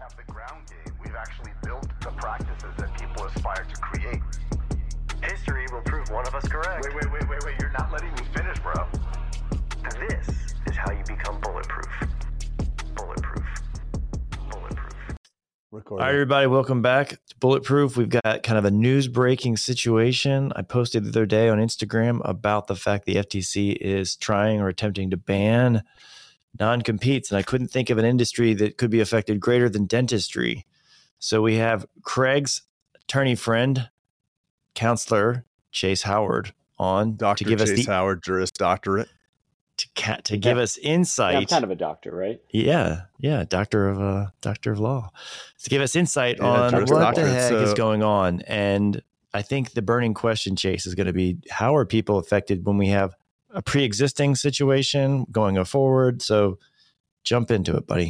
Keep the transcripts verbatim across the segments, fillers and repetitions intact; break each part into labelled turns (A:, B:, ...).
A: have the ground game. We've actually built the practices that people aspire to create.
B: History will prove one of us correct.
A: Wait, wait, wait, wait, wait. You're not letting me finish, bro.
B: This is how you become bulletproof. Bulletproof. Bulletproof.
C: Recording.
D: All right, everybody, welcome back to Bulletproof. We've got kind of a news breaking situation. I posted the other day on Instagram about the fact the F T C is trying or attempting to ban non-competes, and I couldn't think of an industry that could be affected greater than dentistry. So we have Craig's attorney friend, counselor Chase Howard, on
C: Doctor
D: to give
C: Chase
D: us the
C: Howard, Juris Doctorate.
D: to, ca- to give us insight.
E: Yeah, I'm kind of a doctor, right?
D: Yeah, yeah, doctor of uh, doctor of law, to give us insight
C: Yeah,
D: on
C: Juris
D: what
C: Doctorate,
D: the heck
C: so-
D: is going on. And I think the burning question, Chase, is going to be: how are people affected when we have a pre-existing situation going forward? So jump into it, buddy.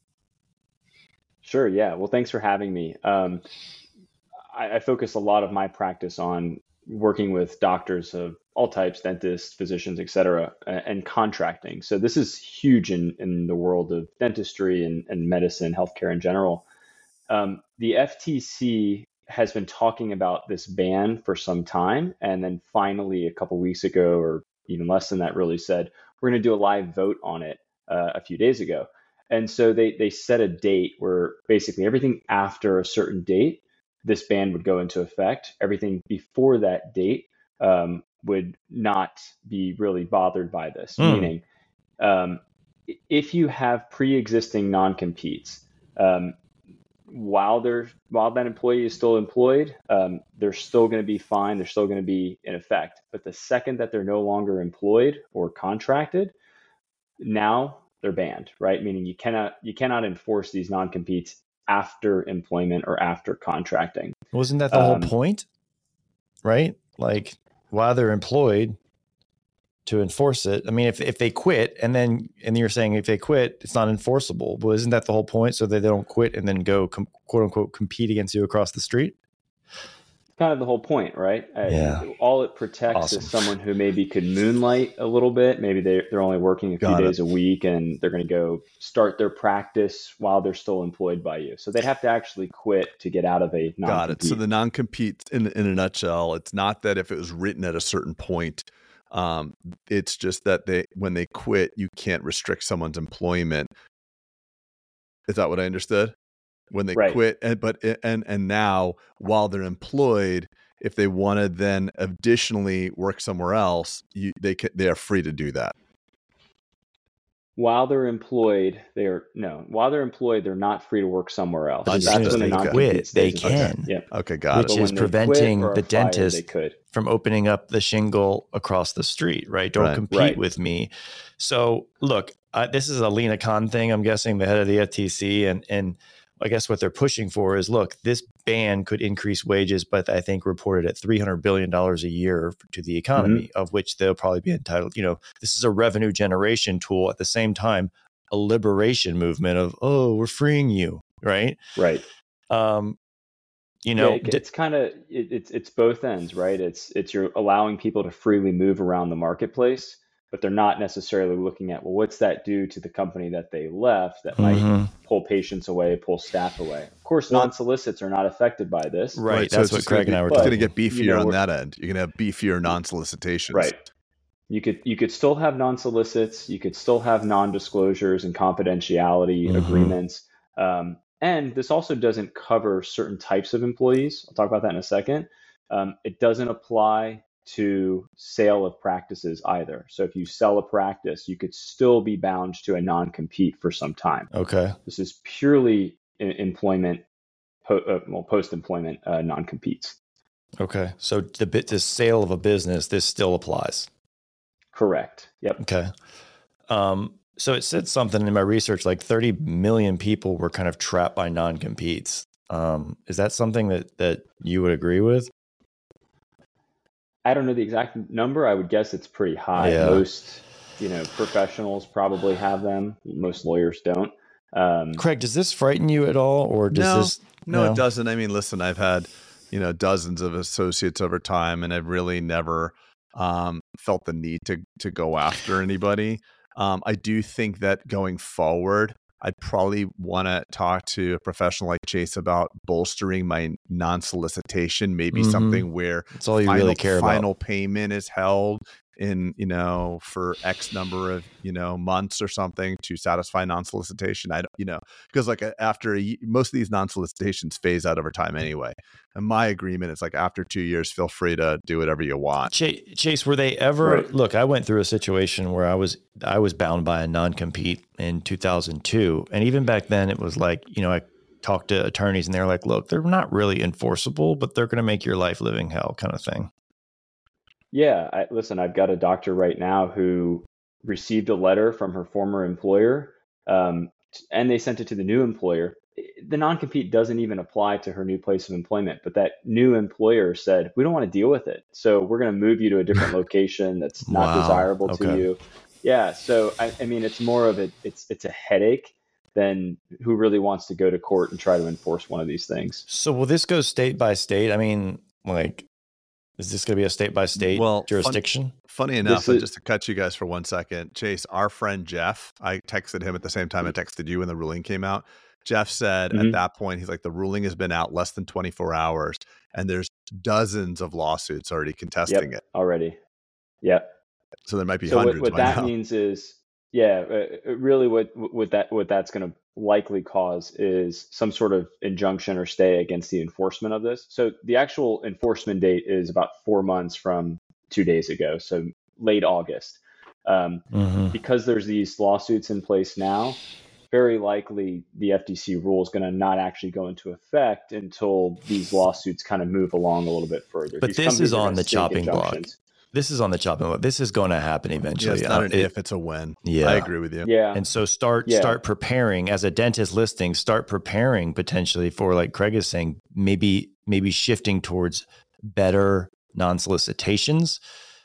E: Sure. Yeah. Well, thanks for having me. Um, I, I focus a lot of my practice on working with doctors of all types, dentists, physicians, et cetera, and, and contracting. So this is huge in, in the world of dentistry and, and medicine, healthcare in general. Um, the F T C has been talking about this ban for some time. And then finally, a couple weeks ago, or even less than that, really said, we're going to do a live vote on it uh, a few days ago. And so they, they set a date where basically everything after a certain date, this ban would go into effect. Everything before that date um, would not be really bothered by this.
D: Mm.
E: Meaning, um, if you have pre-existing non-competes, um, while they're while that employee is still employed, um, they're still going to be fine. They're still going to be in effect. But the second that they're no longer employed or contracted, now they're banned, right? Meaning you cannot you cannot enforce these non-competes after employment or after contracting.
D: Wasn't that the
E: Um,
D: whole point? Right? Like while they're employed to enforce it. I mean, if if they quit and then and you're saying if they quit, it's not enforceable. Well, isn't that the whole point? So that they don't quit and then go com- quote unquote compete against you across the street?
E: Kind of the whole point, right? Uh,
D: Yeah.
E: All it protects
D: Awesome.
E: is someone who maybe could moonlight a little bit. Maybe they're, they're only working a few
C: Got it.
E: days a week and they're going to go start their practice while they're still employed by you. So they'd have to actually quit to get out of a non-compete.
C: Got it. So the non-compete, in in a nutshell, it's not that if it was written at a certain point, um, it's just that they when they quit, you can't restrict someone's employment. Is that what I understood? When they
E: Right.
C: quit, and but and and now while they're employed, if they want to then additionally work somewhere else, you they can, they are free to do that.
E: While they're employed, they're no. While they're employed, they're not free to work somewhere else.
D: But as
C: soon
E: That's
C: as
E: when
C: they
E: the
C: quit,
E: non-compete
D: they
E: stays in place.
D: can.
E: Yep.
C: Okay, got
D: Which
E: But
C: it.
D: is
E: when they quit
D: preventing
E: or
D: the
E: are fired,
D: dentist
E: they could.
D: from opening up the shingle across the street, right? Don't
C: Right.
D: compete
E: Right.
D: with me. So look, uh, this is a Lena Khan thing, I'm guessing, the head of the F T C. And, and I guess what they're pushing for is, look, this ban could increase wages, but I think reported at three hundred billion dollars a year to the economy,
E: Mm-hmm.
D: of which they'll probably be entitled. You know, this is a revenue generation tool, at the same time, a liberation movement of, oh, we're freeing you, right?
E: Right.
D: Um, you know,
E: yeah, it- it's kind of it, it's it's both ends, right? It's it's you're allowing people to freely move around the marketplace, but they're not necessarily looking at, well, what's that do to the company that they left that might
D: Mhm.
E: pull patients away, pull staff away. Of course,
C: Well-
E: non-solicits are not affected by this.
D: right.
C: so
D: That's
C: it's
D: what
C: just gonna
D: Craig and
C: be-
D: I were
C: It's
D: talking
C: going to get
E: you
C: beefier
E: know,
C: on
E: we're-
C: that end. You're going to have beefier non-solicitations.
E: Right. You could you could still have non-solicits. You could still have non-disclosures and confidentiality
D: Mhm.
E: agreements. Um, and this also doesn't cover certain types of employees. I'll talk about that in a second. Um, it doesn't apply to sale of practices either. So if you sell a practice, you could still be bound to a non-compete for some time.
D: Okay.
E: This is purely in- employment, po- uh, well, post-employment uh, non-competes.
D: Okay. So the bit the sale of a business, this still applies.
E: Correct. Yep.
D: Okay. Um, so it said something in my research, like thirty million people were kind of trapped by non-competes. Um, is that something that, that you would agree with?
E: I don't know the exact number. I would guess it's pretty high.
D: Yeah.
E: Most, you know, professionals probably have them. Most lawyers don't. Um,
D: Craig, does this frighten you at all? Or does
C: No,
D: this,
C: No, it doesn't. I mean, listen, I've had, you know, dozens of associates over time, and I've really never um, felt the need to to go after anybody. Um, I do think that going forward, I'd probably want to talk to a professional like Chase about bolstering my non-solicitation, maybe
D: Mhm.
C: something where
D: That's all you
C: final,
D: really care about.
C: final payment is held in, you know, for X number of, you know, months or something to satisfy non-solicitation. I don't, you know, because like after a, most of these non-solicitations phase out over time anyway. And my agreement is like after two years, feel free to do whatever you want.
D: Chase, Chase, were they ever,
E: Right.
D: look, I went through a situation where I was, I was bound by a non-compete in two thousand two. And even back then it was like, you know, I talked to attorneys and they're like, look, they're not really enforceable, but they're going to make your life living hell kind of thing.
E: Yeah, I, listen, I've got a doctor right now who received a letter from her former employer, um, and they sent it to the new employer. The non-compete doesn't even apply to her new place of employment, but that new employer said, we don't want to deal with it. So we're going to move you to a different location that's not
D: Wow.
E: desirable to
D: Okay.
E: you. Yeah. So, I, I mean, it's more of a, it's, it's a headache than who really wants to go to court and try to enforce one of these things.
D: So will this go state by state? I mean, like, is this going to be a state by state
C: Well, fun-
D: jurisdiction?
C: Funny enough,
E: This
C: and
E: is-
C: just to cut you guys for one second, Chase, our friend Jeff, I texted him at the same time I texted you when the ruling came out. Jeff said
E: Mhm.
C: at that point, he's like, the ruling has been out less than twenty-four hours, and there's dozens of lawsuits already contesting
E: Yep,
C: it.
E: already. Yep.
C: So there might be
E: So what,
C: hundreds
E: what
C: by
E: that
C: now.
E: means is, yeah, uh, really what what that what that's going to likely cause is some sort of injunction or stay against the enforcement of this. So the actual enforcement date is about four months from two days ago, so late August. Um,
D: Mm-hmm.
E: because there's these lawsuits in place now, very likely the F T C rule is going to not actually go into effect until these lawsuits kind of move along a little bit further.
D: But
E: These
D: this
E: companies
D: is
E: are
D: on
E: gonna
D: the
E: seek
D: chopping block.
E: injunctions.
D: This is on the chopping block. This is going to happen
C: Yeah,
D: eventually.
C: it's not
D: Uh,
C: an
D: it-
C: if, it's a when.
D: Yeah.
C: I agree with you.
E: Yeah.
D: And so start
E: Yeah.
D: start preparing as a dentist listing, start preparing potentially for, like Craig is saying, maybe maybe shifting towards better non-solicitations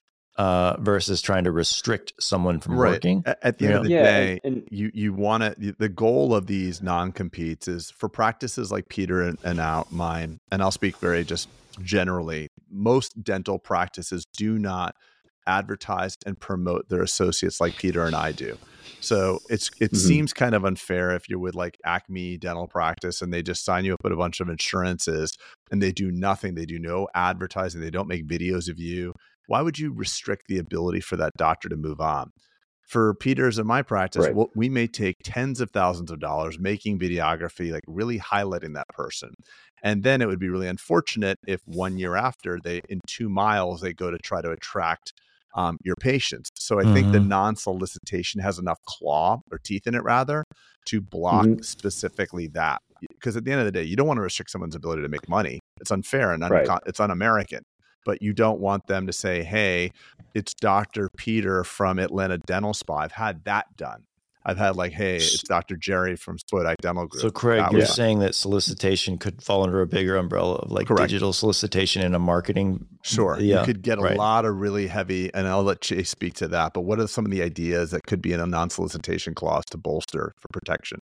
D: uh, versus trying to restrict someone from
C: Right.
D: working.
C: At, at the end of the
E: Yeah,
C: day,
E: and- and-
C: you you want to. The goal of these non-competes is for practices like Peter and, and out mine, and I'll speak very just generally. Most dental practices do not advertise and promote their associates like Peter and I do. So it's it
E: Mhm.
C: seems kind of unfair if you're with like Acme Dental Practice and they just sign you up with a bunch of insurances and they do nothing. They do no advertising. They don't make videos of you. Why would you restrict the ability for that doctor to move on? For Peter's and my practice,
E: Right.
C: we'll, we may take tens of thousands of dollars making videography, like really highlighting that person. And then it would be really unfortunate if one year after they, in two miles, they go to try to attract um, your patients. So I think the
D: Mhm.
C: non-solicitation has enough claw or teeth in it rather to block
E: Mhm.
C: specifically that. Because at the end of the day, you don't want to restrict someone's ability to make money. It's unfair and
E: Right.
C: uncon- it's un-American. But you don't want them to say, hey, it's Doctor Peter from Atlanta Dental Spa. I've had that done. I've had like, hey, it's Doctor Jerry from Spodite Dental Group.
D: So Craig,
C: That
D: you're
C: was-
D: saying that solicitation could fall under a bigger umbrella of like
C: Correct.
D: digital solicitation and a marketing.
C: Sure.
D: Yeah,
C: You could get a
D: right.
C: lot of really heavy, and I'll let Chase speak to that. But what are some of the ideas that could be in a non-solicitation clause to bolster for protection?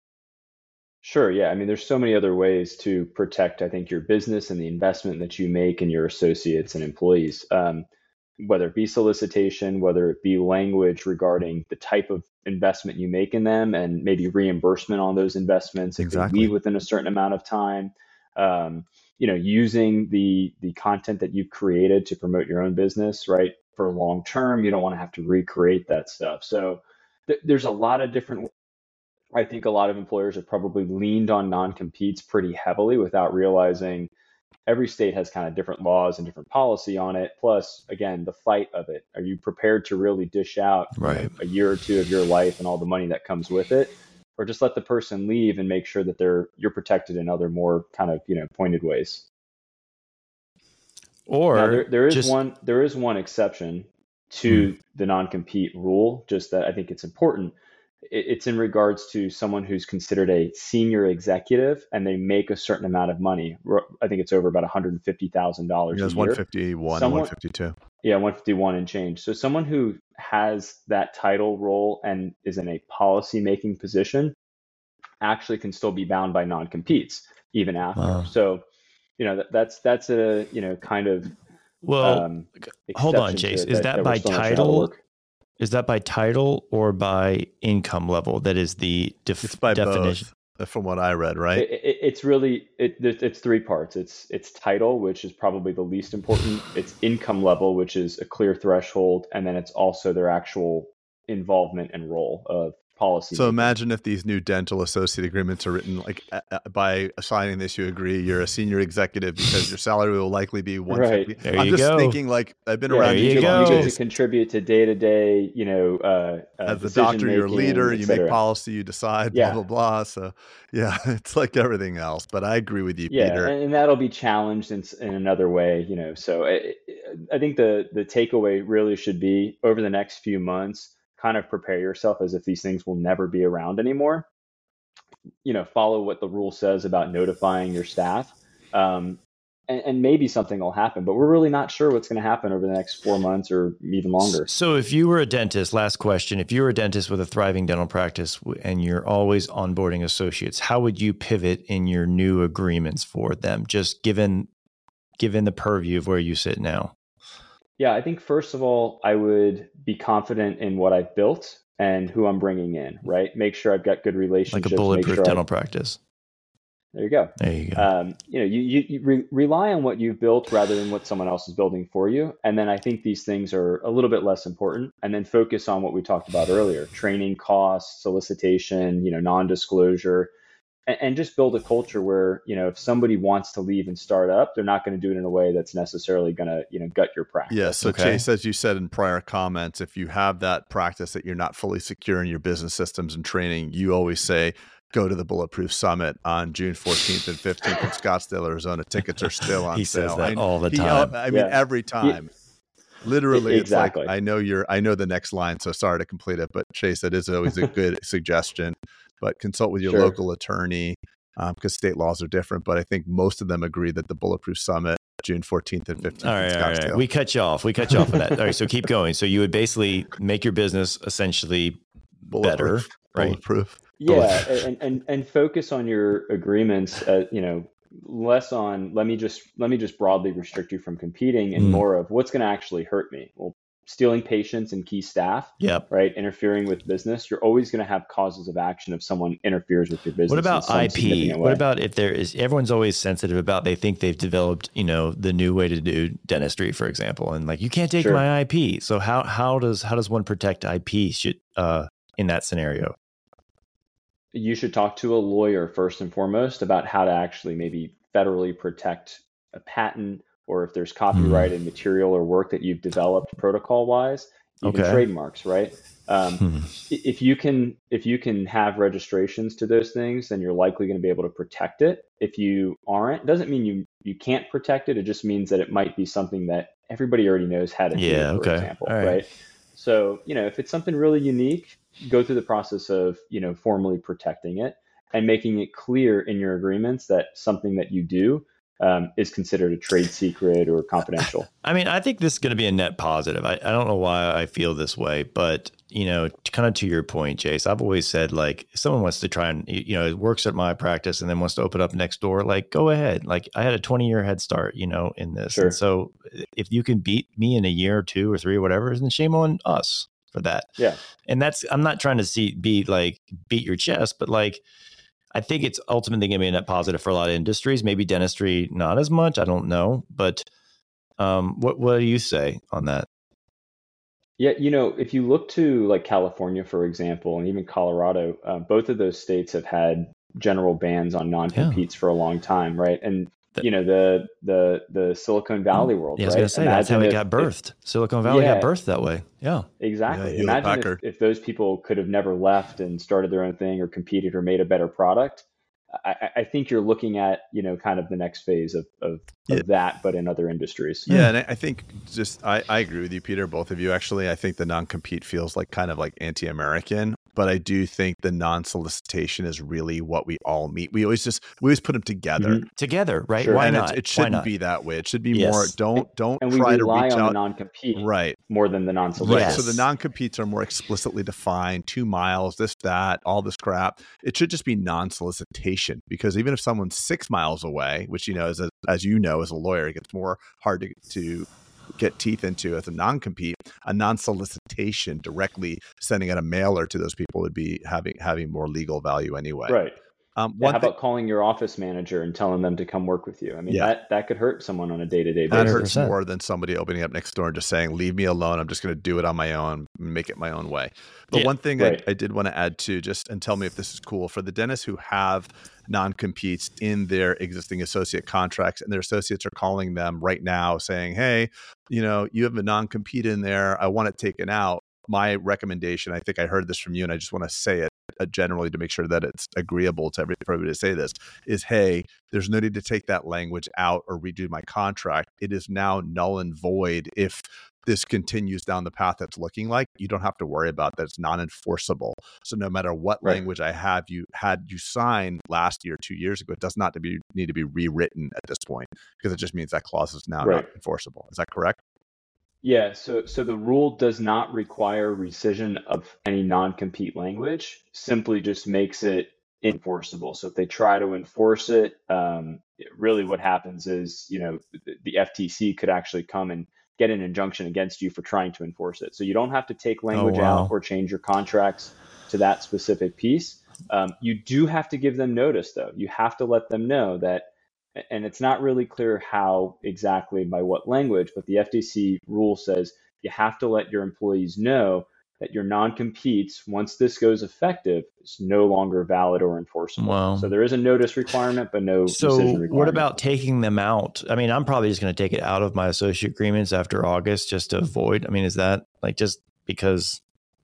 E: Sure. Yeah. I mean, there's so many other ways to protect, I think, your business and the investment that you make in your associates and employees, um, whether it be solicitation, whether it be language regarding the type of investment you make in them and maybe reimbursement on those investments if
C: Exactly.
E: they leave within a certain amount of time. Um, you know, using the the content that you've created to promote your own business, right? For long term, you don't want to have to recreate that stuff. So th- there's a lot of different I think a lot of employers have probably leaned on non-competes pretty heavily without realizing every state has kind of different laws and different policy on it. Plus, again, the fight of it. Are you prepared to really dish out you know,
D: Right.
E: a year or two of your life and all the money that comes with it? Or just let the person leave and make sure that they're you're protected in other more kind of, you know, pointed ways.
D: Or
E: Now, there, there is
D: just,
E: one there is one exception to the non-compete rule, just that I think it's important. It, it's in regards to someone who's considered a senior executive and they make a certain amount of money. Ro- I think it's over about one hundred fifty thousand dollars
C: It
E: a
C: was
E: year.
C: one fifty-one and
E: Someone-
C: one fifty-two.
E: Yeah, one fifty-one and change. So someone who has that title role and is in a policy making position actually can still be bound by non-competes even after.
D: Wow.
E: So, you know, that, that's that's a, you know, kind of
D: well,
E: um,
D: hold on,
E: exception to
D: Chase.
E: it
D: Is
E: that-
D: that
E: that we're
D: by
E: still not sure how to
D: title?
E: work.
D: Is that by title or by income level? That is the def-
C: It's by
D: definition.
C: both, from what I read, right?
E: It, it, it's really it, it's three parts. It's it's title, which is probably the least important. It's income level, which is a clear threshold, and then it's also their actual involvement and role of policy.
C: So imagine if these new dental associate agreements are written like uh, by signing this, you agree you're a senior executive because your salary will likely be one fifty.
D: Right. There
C: I'm
D: you
C: just
D: go.
C: thinking like I've been
E: Yeah,
C: around
D: you
C: you
D: go.
E: You
C: too
E: get
C: long.
E: to contribute to day to day, you know, uh, uh,
C: As the doctor, you're a
E: decision-making,
C: leader,
E: et
C: you make
E: cetera.
C: policy, you decide,
E: Yeah.
C: blah, blah, blah. So yeah, it's like everything else. But I agree with you,
E: Yeah,
C: Peter.
E: and, and that'll be challenged in, s- in another way, you know. So I, I think the the takeaway really should be over the next few months, kind of prepare yourself as if these things will never be around anymore. You know, follow what the rule says about notifying your staff, um, and, and maybe something will happen. But we're really not sure what's going to happen over the next four months or even longer.
D: So if you were a dentist, last question, if you were a dentist with a thriving dental practice w- and you're always onboarding associates, how would you pivot in your new agreements for them, just given given the purview of where you sit now?
E: Yeah, I think first of all, I would be confident in what I've built and who I'm bringing in, right? Make sure I've got good relationships.
D: Like a
E: make
D: bulletproof
E: sure I-
D: dental practice.
E: There you go.
D: There you go.
E: Um, you know, you, you, you re- rely on what you've built rather than what someone else is building for you. And then I think these things are a little bit less important. And then focus on what we talked about earlier: training costs, solicitation, you know, non-disclosure, and, and just build a culture where, you know, if somebody wants to leave and start up, they're not going to do it in a way that's necessarily going to, you know, gut your practice.
C: Yeah. So
D: Okay.
C: Chase, as you said in prior comments, if you have that practice that you're not fully secure in your business systems and training, you always say, go to the Bulletproof Summit on June fourteenth and fifteenth in Scottsdale, Arizona. Tickets are still on
D: He
C: sale.
D: says that
C: I,
D: all the
C: he-
D: time.
C: I mean,
E: Yeah.
C: every time. Literally,
E: Exactly.
C: it's like, I know you're, I know the next line, so sorry to complete it, but Chase, that is always a good suggestion. But consult with your
E: Sure.
C: local attorney um, because state laws are different. But I think most of them agree that the Bulletproof Summit, June fourteenth and fifteenth
D: All right,
C: in
D: all right, all
C: Scottsdale.
D: right. We cut you off. We cut you off on that. All right, so keep going. So you would basically make your business essentially better,
C: Bulletproof.
D: right?
C: Bulletproof.
E: Yeah, and, and and focus on your agreements. Uh, you know, less on let me just let me just broadly restrict you from competing, and
D: Mm.
E: more of what's going to actually hurt me. Well, stealing patients and key staff,
D: Yep.
E: right? Interfering with business. You're always going to have causes of action if someone interferes with your business.
D: What
E: in
D: about
E: some
D: I P?
E: significant
D: What
E: way.
D: about if there is, everyone's always sensitive about, they think they've developed, you know, the new way to do dentistry, for example, and like, you can't take
E: Sure.
D: my I P. So how, how does, how does one protect I P should, uh, in that scenario?
E: You should talk to a lawyer first and foremost about how to actually maybe federally protect a patent, or if there's copyrighted material or work that you've developed protocol wise, even
D: Okay.
E: trademarks, right? Um,
D: Hmm.
E: i- if you can if you can have registrations to those things, then you're likely going to be able to protect it. If you aren't, doesn't mean you you can't protect it. It just means that it might be something that everybody already knows how to
D: Yeah,
E: do, for
D: okay.
E: example,
D: All right.
E: right? So, you know, if it's something really unique, go through the process of, you know, formally protecting it and making it clear in your agreements that something that you do um, is considered a trade secret or confidential.
D: I mean, I think this is going to be a net positive. I, I don't know why I feel this way, but, you know, kind of to your point, Jace, I've always said, like, if someone wants to try and, you know, works at my practice and then wants to open up next door, like, go ahead. Like, I had a twenty year head start, you know, in this.
E: Sure.
D: And so if you can beat me in a year or two or three or whatever, then shame on us for that.
E: Yeah.
D: And that's, I'm not trying to see, be like, beat your chest, but like, I think it's ultimately going to be a net positive for a lot of industries, maybe dentistry, not as much. I don't know. But um, what, what do you say on that?
E: Yeah, you know, if you look to like California, for example, and even Colorado, uh, both of those states have had general bans on non-competes for a long time, right? And
D: That-
E: you know, the the the Silicon Valley world,
D: Yeah, I was
E: right?
D: going to say, that's how
E: Imagine
D: it
E: if-
D: got birthed. Silicon Valley
E: Yeah.
D: got birthed that way. Yeah.
E: Exactly.
C: Yeah,
E: Imagine
C: Hewlett-Packard.
E: if, if those people could have never left and started their own thing or competed or made a better product. I, I- I think you're looking at, you know, kind of the next phase of, of, of
C: Yeah.
E: that, but in other industries.
C: Yeah, and I I think just I, I agree with you, Peter. Both of you, actually. I think the non-compete feels like kind of like anti-American, but I do think the non-solicitation is really what we all meet. We always just we always put them together,
E: Mhm.
D: Together, right?
E: Sure.
D: Why
C: and
D: not?
C: it's, it
D: Why
C: shouldn't
D: not?
C: be that way. It should be
D: Yes.
C: more. Don't don't
E: And we
C: try to
E: rely
C: reach
E: on the
C: out.
E: non-compete
C: Right.
E: more than the non-solicitation.
C: Right.
D: Yes.
C: So the non-competes are more explicitly defined, two miles, this, that, all this crap. It should just be non-solicitation, because even if someone's six miles away, which, you know, as a, as you know, as a lawyer, it gets more hard to, to get teeth into as a non-compete. A non-solicitation, directly sending out a mailer to those people, would be having having more legal value anyway.
E: Right.
C: Um,
E: Yeah,
C: one
E: how
C: thing,
E: about calling your office manager and telling them to come work with you? I mean,
C: Yeah.
E: that, that could hurt someone on a day-to-day
C: that
E: basis.
C: hurts
D: one hundred percent.
C: more than somebody opening up next door and just saying, leave me alone. I'm just going to do it on my own, make it my own way. But
D: Yeah,
C: one thing
E: right.
C: I, I did want to add too, just and tell me if this is cool, for the dentists who have non-competes in their existing associate contracts, and their associates are calling them right now saying, hey, you know, you have a non-compete in there, I want it taken out. My recommendation, I think I heard this from you, and I just want to say it uh, generally to make sure that it's agreeable to everybody to say this, is, hey, there's no need to take that language out or redo my contract. It is now null and void if this continues down the path that's looking like. You don't have to worry about that. It's non-enforceable. So no matter what
E: Right.
C: language I have you had you sign last year, two years ago, it does not to be need to be rewritten at this point, because it just means that clause is now
E: Right.
C: not enforceable. Is that correct?
E: Yeah, so so the rule does not require rescission of any non-compete language, simply just makes it enforceable. So if they try to enforce it, um, really what happens is, you know, the, the F T C could actually come and get an injunction against you for trying to enforce it. So you don't have to take language
D: wow.
E: out or change your contracts to that specific piece. Um, you do have to give them notice, though. You have to let them know that, and it's not really clear how exactly by what language, but the F T C rule says you have to let your employees know that your non-competes, once this goes effective, is no longer valid or enforceable.
D: Wow.
E: So there is a notice requirement, but no
D: So
E: rescission requirement.
D: what about taking them out? I mean, I'm probably just going to take it out of my associate agreements after August just to avoid. I mean, is that like just because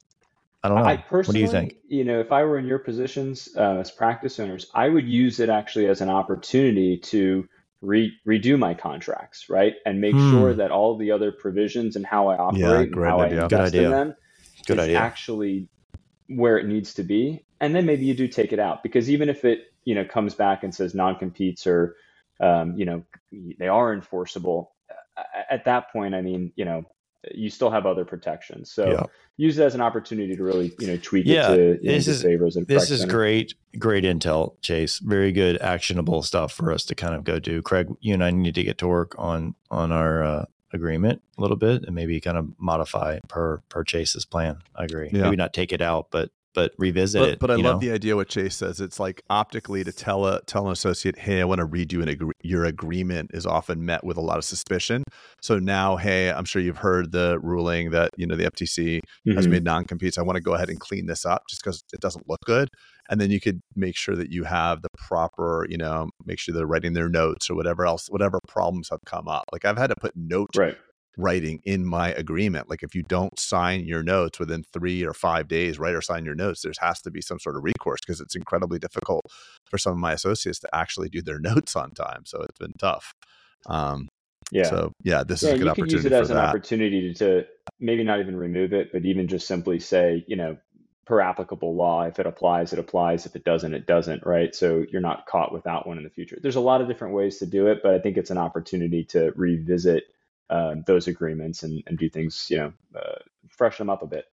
D: I don't know.
E: I personally,
D: what do you think?
E: You know, if I were in your positions uh, as practice owners, I would use it actually as an opportunity to re- redo my contracts, right? And make
D: Hmm.
E: sure that all the other provisions and how I operate
C: Yeah,
E: and
C: great
E: how
C: idea.
E: I
C: Good
E: invest
D: idea.
E: in them
D: Good
E: is
D: idea.
E: actually where it needs to be. And then maybe you do take it out, because even if it, you know, comes back and says non-competes or, um, you know, they are enforceable, at that point, I mean, you know, you still have other protections. So
D: Yeah.
E: use it as an opportunity to really, you know, tweak
D: Yeah,
E: it to you know,
D: this is-
E: disfavor as a
D: This
E: practice
D: is
E: owner.
D: great, great intel, Chase. Very good, actionable stuff for us to kind of go do. Craig, you and I need to get to work on on our uh, agreement a little bit and maybe kind of modify per per Chase's plan. I agree.
C: Yeah.
D: Maybe not take it out, but but revisit
C: But,
D: it.
C: but I
D: you
C: love
D: know?
C: the idea what Chase says. It's like optically to tell a tell an associate, hey, I want to redo an agree- your agreement is often met with a lot of suspicion. So now, hey, I'm sure you've heard the ruling that, you know, the F T C has
E: Mhm.
C: made non-competes. I want to go ahead and clean this up just because it doesn't look good. And then you could make sure that you have the proper, you know, make sure they're writing their notes or whatever else, whatever problems have come up. Like I've had to put note
E: Right.
C: writing in my agreement. Like if you don't sign your notes within three or five days, write or sign your notes, there has to be some sort of recourse, because it's incredibly difficult for some of my associates to actually do their notes on time. So it's been tough. Um,
E: Yeah.
C: So yeah, this
E: Yeah,
C: is a
E: and
C: good
E: you could use
C: opportunity
E: it
C: for
E: as an
C: that.
E: opportunity to maybe not even remove it, but even just simply say, you know, per applicable law, if it applies, it applies. If it doesn't, it doesn't, right? So you're not caught without one in the future. There's a lot of different ways to do it, but I think it's an opportunity to revisit uh, those agreements and, and do things, you know, uh, freshen them up a bit.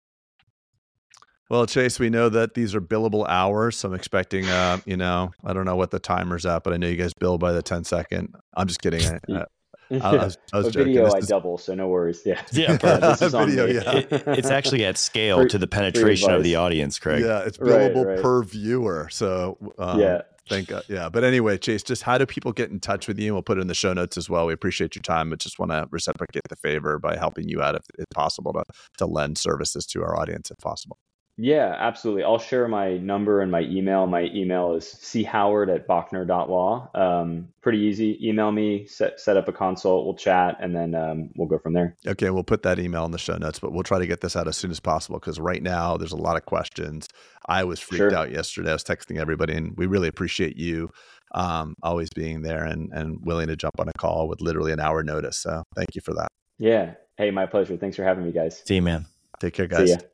C: Well, Chase, we know that these are billable hours, so I'm expecting, uh, you know, I don't know what the timer's at, but I know you guys bill by the ten second. I'm just kidding. I, I, I was, I was
E: A
C: joking.
E: video
C: This
E: I
C: is-
E: double, so no worries. Yeah,
D: Yeah,
E: Uh, this is on
C: Video,
E: me.
C: yeah.
D: It- it's actually at scale
E: Free-
D: to the penetration of
E: advice.
D: the audience, Craig.
C: Yeah, it's
E: Right,
C: billable
E: right.
C: per viewer. So um,
E: Yeah.
C: thank God. Yeah. But anyway, Chase, just how do people get in touch with you? We'll put it in the show notes as well. We appreciate your time, but just want to reciprocate the favor by helping you out if it's possible to, to lend services to our audience if possible.
E: Yeah, absolutely. I'll share my number and my email. My email is c howard at bachner dot law. Um, pretty easy. Email me, set, set up a consult, we'll chat, and then um, we'll go from there.
C: Okay, we'll put that email in the show notes, but we'll try to get this out as soon as possible because right now there's a lot of questions. I was freaked
E: Sure.
C: out yesterday. I was texting everybody, and we really appreciate you um, always being there and, and willing to jump on a call with literally an hour notice. So thank you for that.
E: Yeah. Hey, my pleasure. Thanks for having me, guys.
D: See you, man.
C: Take care,
E: See
C: guys.
E: ya.